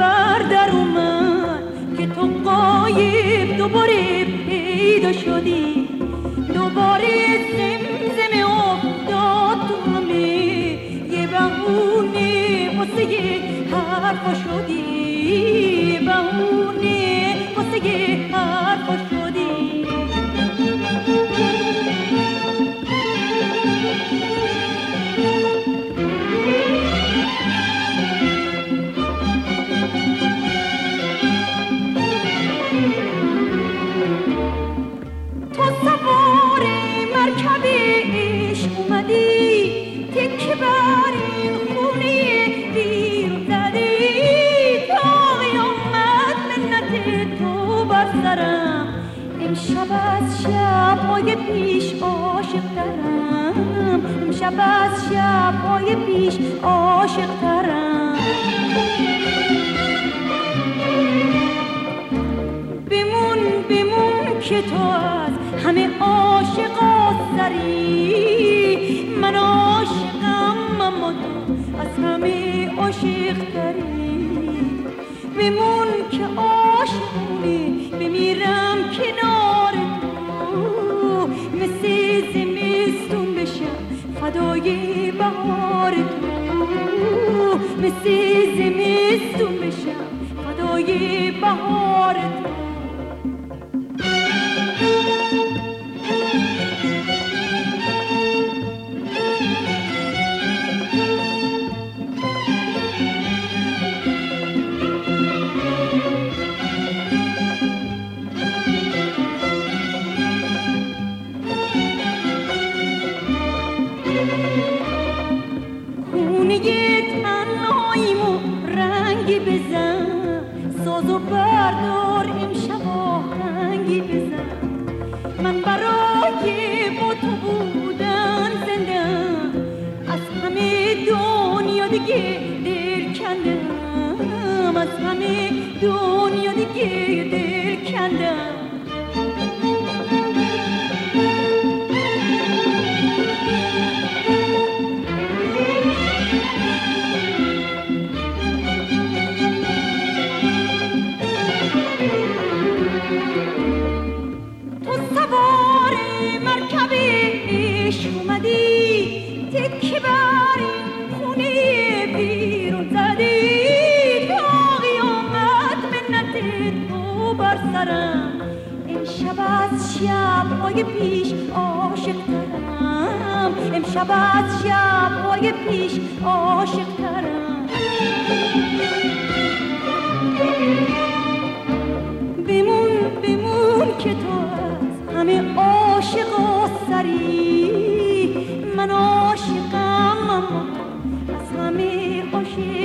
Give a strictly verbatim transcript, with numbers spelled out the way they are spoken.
خبر در اومد که تو غایب دوباره پیدا شدی، دوباره زمزمه افتاد تو همه یه بهونه واسه یه حرفا شدی، بهونه واسه یه حرفا شدی. تو سوار مرکب عشق اومدی، تکه بر این خونه بیرون زدی، تا قیامت منت تو بر سرم. امشب از شب‌های پیش عاشق ترم، امشب از شب‌های پیش عاشق ترم. بمون بمون که تو از همه عاشقا سری، من عاشقم اما تو از همه عاشق تری. بمون که عاشقونی بمیرم کنار تو، مثل زمستون بشم فدای بهار تو، مثل زمستون بشم فدای بهار تو. خونه تنهاییمو رنگی بزن، ساز و بردار امشب آهنگی بزن. من برای با تو بودن زندم، از همه دنیا دیگه دل کندم، از همه دنیا دیگه دل کندم. تو سوار مرکب عشق اومدی، تکه بر این خونه بیرون زدی، تا قیامت منت تو بر سرم. امشب از شب‌های پیش عاشق ترم، امشب از شب‌های پیش عاشق ترم. بمون بمون که تو از همه عاشقا سری، من عاشقم اما از همه عاشق